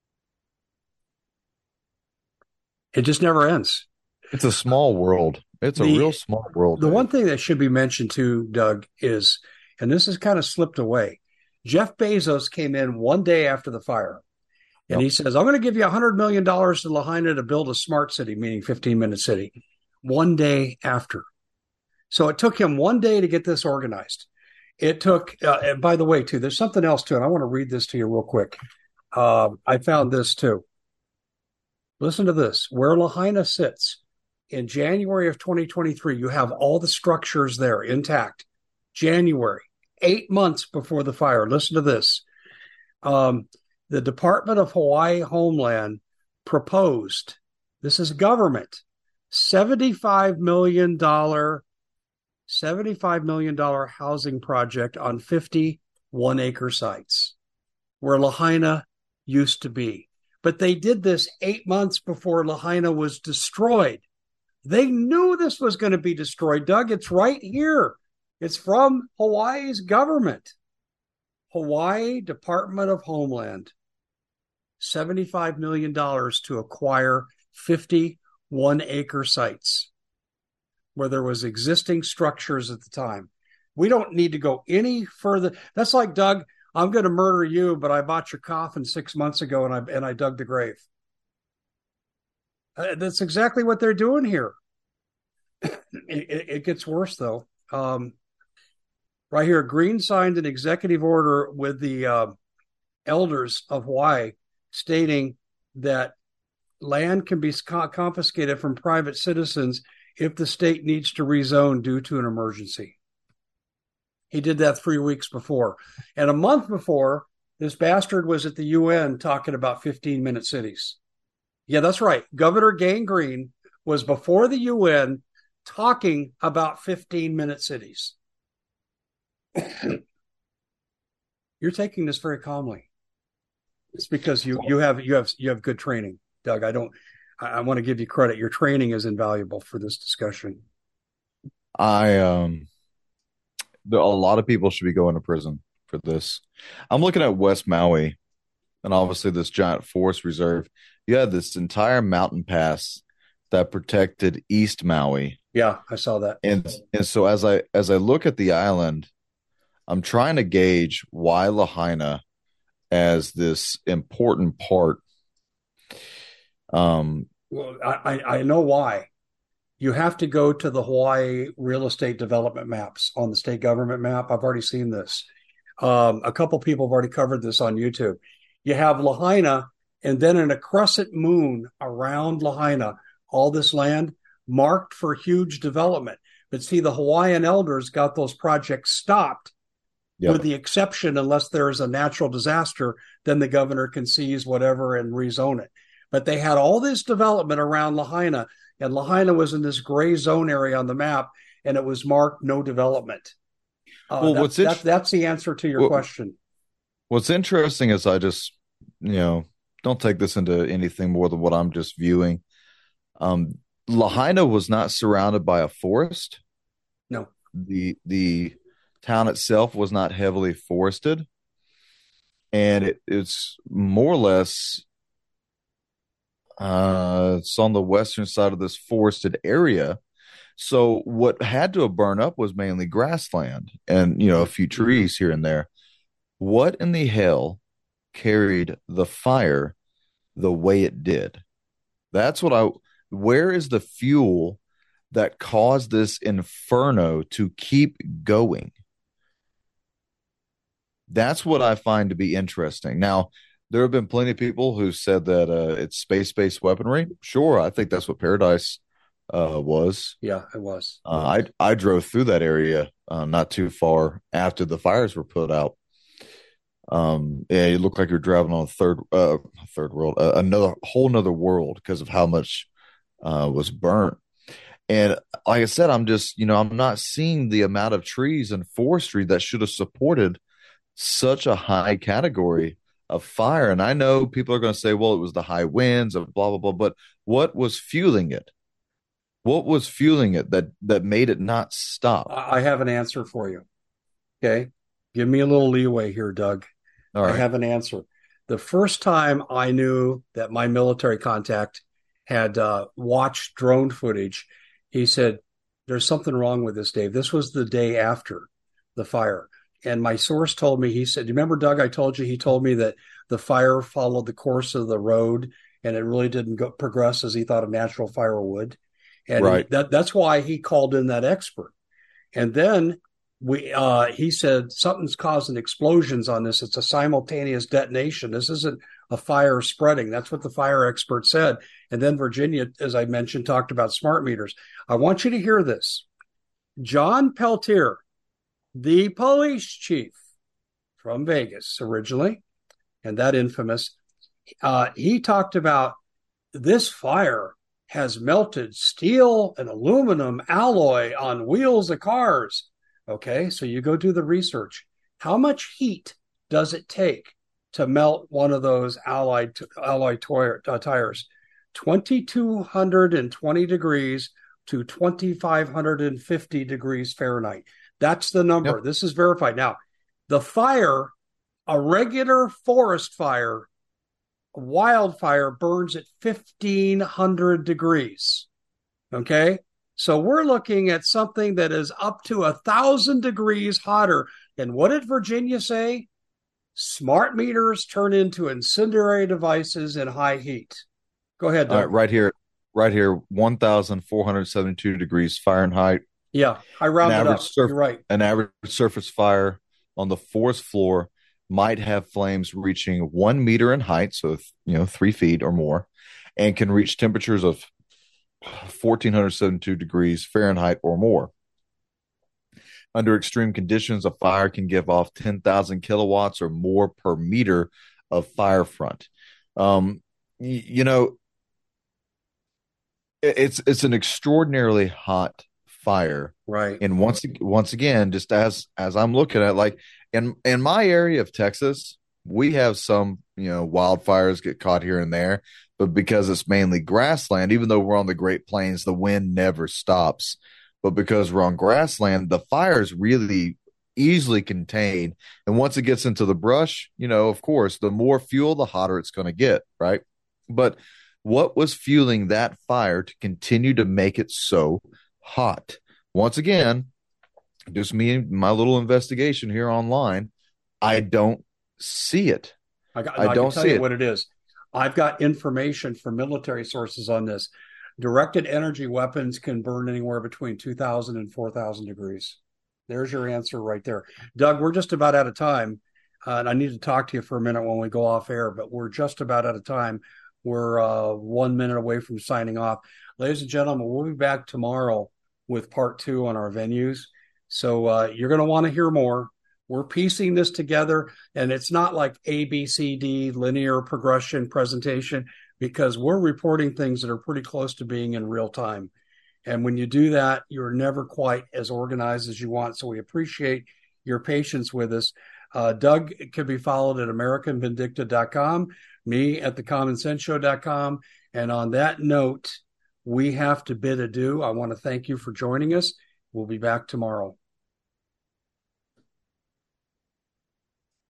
It just never ends. It's a small world. It's a the, real small world. The Dave. one thing that should be mentioned too, Doug, is, and this has kind of slipped away, Jeff Bezos came in one day after the fire. And yep. He says, I'm going to give you one hundred million dollars to Lahaina to build a smart city, meaning fifteen-minute city, one day after. So it took him one day to get this organized. It took, uh, and by the way, too, there's something else, too, and I want to read this to you real quick. Uh, I found this, too. Listen to this. Where Lahaina sits in January of twenty twenty-three, you have all the structures there intact. January, eight months before the fire. Listen to this. Um, the Department of Hawaii Homeland proposed, this is government, seventy-five million dollars seventy-five million dollars housing project on fifty-one acre sites where Lahaina used to be. But they did this eight months before Lahaina was destroyed. They knew this was going to be destroyed, Doug. It's right here. It's from Hawaii's government. Hawaii Department of Homeland. seventy-five million dollars to acquire fifty-one acre sites where there was existing structures at the time. We don't need to go any further. That's like, Doug, I'm going to murder you, but I bought your coffin six months ago and I and I dug the grave. Uh, that's exactly what they're doing here. it, it, it gets worse, though. Um, right here, Green signed an executive order with the uh, elders of Hawaii stating that land can be confiscated from private citizens if the state needs to rezone due to an emergency. He did that three weeks before. And a month before, this bastard was at the U N talking about fifteen-minute cities. Yeah, that's right. Governor Gang Green was before the U N talking about fifteen-minute cities. You're taking this very calmly. It's because you you have you have you have good training, Doug. I don't I, I want to give you credit. Your training is invaluable for this discussion. I um, there, a lot of people should be going to prison for this. I'm looking at West Maui, and obviously this giant forest reserve. You had this entire mountain pass that protected East Maui, Yeah, I saw that. and and so as I as I look at the island, I'm trying to gauge why Lahaina as this important part. Um, Well, I, I I know why. You have to go to the Hawaii real estate development maps on the state government map. I've already seen this. Um, a couple people have already covered this on YouTube. You have Lahaina, and then in a crescent moon around Lahaina, all this land marked for huge development. But see, the Hawaiian elders got those projects stopped, yep. with the exception, unless there is a natural disaster, then the governor can seize whatever and rezone it. But they had all this development around Lahaina, and Lahaina was in this gray zone area on the map, and it was marked no development. Uh, well, that, what's that, that's the answer to your well, question. What's interesting is I just, you know, don't take this into anything more than what I'm just viewing. Um, Lahaina was not surrounded by a forest. No. The the town itself was not heavily forested, and it, it's more or less uh, it's on the western side of this forested area. So what had to have burned up was mainly grassland and, you know, a few trees here and there. What in the hell carried the fire the way it did? That's what I, where is the fuel that caused this inferno to keep going? That's what I find to be interesting. Now, there have been plenty of people who said that uh, it's space-based weaponry. Sure, I think that's what Paradise uh, was. Yeah, it was. Uh, I I drove through that area uh, not too far after the fires were put out. Um, yeah, it looked like you're driving on a third uh, third world, uh, another whole another world because of how much uh, was burnt. And like I said, I'm just, you know, I'm not seeing the amount of trees and forestry that should have supported such a high category of fire. And I know people are going to say, well, it was the high winds of blah, blah, blah. But what was fueling it? What was fueling it that, that made it not stop? I have an answer for you. Okay. Give me a little leeway here, Doug. All right. I have an answer. The first time I knew that my military contact had uh, watched drone footage, he said, there's something wrong with this, Dave. This was the day after the fire. And my source told me, he said, do you remember, Doug, I told you, he told me that the fire followed the course of the road and it really didn't go, progress as he thought a natural fire would. And right. that, that's why he called in that expert. And then we, uh, he said, something's causing explosions on this. It's a simultaneous detonation. This isn't a fire spreading. That's what the fire expert said. And then Virginia, as I mentioned, talked about smart meters. I want you to hear this. John Peltier, the police chief from Vegas originally, and that infamous, uh, he talked about this fire has melted steel and aluminum alloy on wheels of cars. Okay, so you go do the research. How much heat does it take to melt one of those alloy, alloy toy, uh, tires? twenty-two twenty degrees to twenty-five fifty degrees Fahrenheit. That's the number. Yep. This is verified. Now, the fire, a regular forest fire, wildfire burns at fifteen hundred degrees. Okay? So we're looking at something that is up to a thousand degrees hotter. And what did Virginia say? Smart meters turn into incendiary devices in high heat. Go ahead, Doug. All right, right here, right here, one thousand four hundred seventy-two degrees Fahrenheit. Yeah, I rounded up. Surf- You're right. An average surface fire on the forest floor might have flames reaching one meter in height, so you know three feet or more, and can reach temperatures of fourteen seventy-two degrees Fahrenheit or more. Under extreme conditions, a fire can give off ten thousand kilowatts or more per meter of fire front. Um, y- you know, it's it's an extraordinarily hot fire, right? And once once again, just as as I'm looking at, like in in my area of Texas, we have some you know wildfires get caught here and there, but because it's mainly grassland, even though we're on the Great Plains, the wind never stops. But because we're on grassland, the fire's really easily contained. And once it gets into the brush, you know, of course, the more fuel, the hotter it's going to get, right? But what was fueling that fire to continue to make it so hot? Once again, just me and my little investigation here online, I don't see it. I, got, I I don't can tell see you it. what it is. I've got information from military sources on this. Directed energy weapons can burn anywhere between two thousand and four thousand degrees. There's your answer right there. Doug, we're just about out of time. Uh, and I need to talk to you for a minute when we go off air, but we're just about out of time. We're uh, one minute away from signing off. Ladies and gentlemen, we'll be back tomorrow with part two on our venues. So uh, you're going to want to hear more. We're piecing this together, and it's not like A, B, C, D, linear progression presentation, because we're reporting things that are pretty close to being in real time. And when you do that, you're never quite as organized as you want. So we appreciate your patience with us. Uh, Doug can be followed at American Vindicta dot com, me at the common sense show dot com. And on that note, we have to bid adieu. I want to thank you for joining us. We'll be back tomorrow.